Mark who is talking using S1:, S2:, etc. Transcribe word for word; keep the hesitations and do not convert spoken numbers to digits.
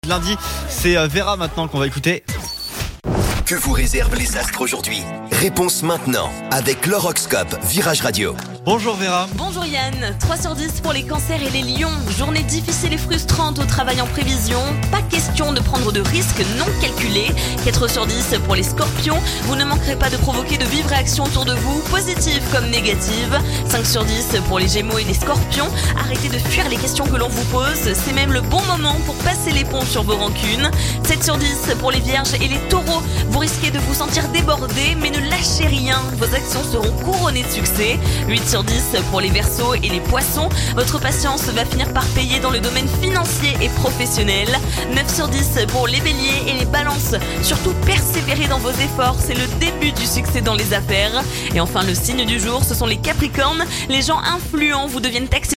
S1: Lundi, c'est euh, Vera maintenant qu'on va écouter.
S2: Que vous réservent les astres aujourd'hui? Réponse maintenant avec l'horoscope Virage Radio.
S1: Bonjour Vera.
S3: Bonjour Yann, trois sur dix pour les cancers et les lions. Journée difficile et frustrante au travail en prévision. Pas question de prendre de risques non calculés. quatre sur dix pour les scorpions. Vous ne manquerez pas de provoquer de vives réactions autour de vous, positives comme négatives. cinq sur dix pour les gémeaux et les scorpions. Arrêtez de fuir les questions que l'on vous pose. C'est même le bon moment pour passer les ponts sur vos rancunes. sept sur dix pour les vierges et les taureaux. Vous risquez de vous sentir débordé, mais ne lâchez rien. Vos actions seront couronnées de succès. huit sur dix pour les verseaux et les poissons. Votre patience va finir par payer dans le domaine financier et professionnel. neuf sur dix pour les béliers et les balances. Surtout persévérez dans vos efforts, c'est le début du succès dans les affaires. Et enfin le signe du jour, ce sont les capricornes. Les gens influents vous deviennent taxés